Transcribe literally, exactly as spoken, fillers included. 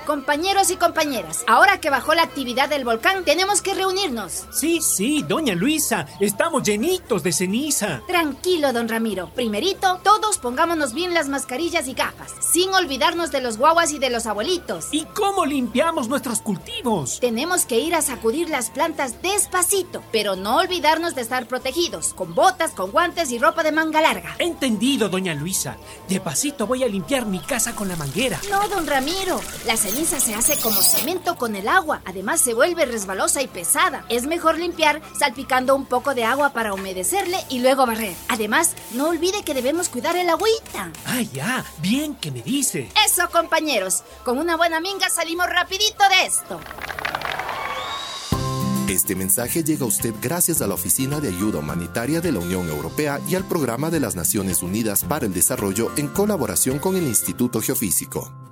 Compañeros y compañeras, ahora que bajó la actividad del volcán, tenemos que reunirnos. Sí, sí, doña Luisa, estamos llenitos de ceniza. Tranquilo, don Ramiro. Primerito, todos pongámonos bien las mascarillas y gafas, sin olvidarnos de los guaguas y de los abuelitos. ¿Y cómo limpiamos nuestros cultivos? Tenemos que ir a sacudir las plantas despacito, pero no olvidarnos de estar protegidos, con botas, con guantes y ropa de manga larga. Entendido, doña Luisa. Despacito voy a limpiar mi casa con la manguera. No, don Ramiro. La ceniza se hace como cemento con el agua. Además se vuelve resbalosa y pesada. Es mejor limpiar salpicando un poco de agua para humedecerle y luego barrer. Además, no olvide que debemos cuidar el agüita. Ah, ya. Bien que me dice. Eso, compañeros. Con una buena minga salimos rapidito de esto. Este mensaje llega a usted gracias a la Oficina de Ayuda Humanitaria de la Unión Europea y al Programa de las Naciones Unidas para el Desarrollo en colaboración con el Instituto Geofísico.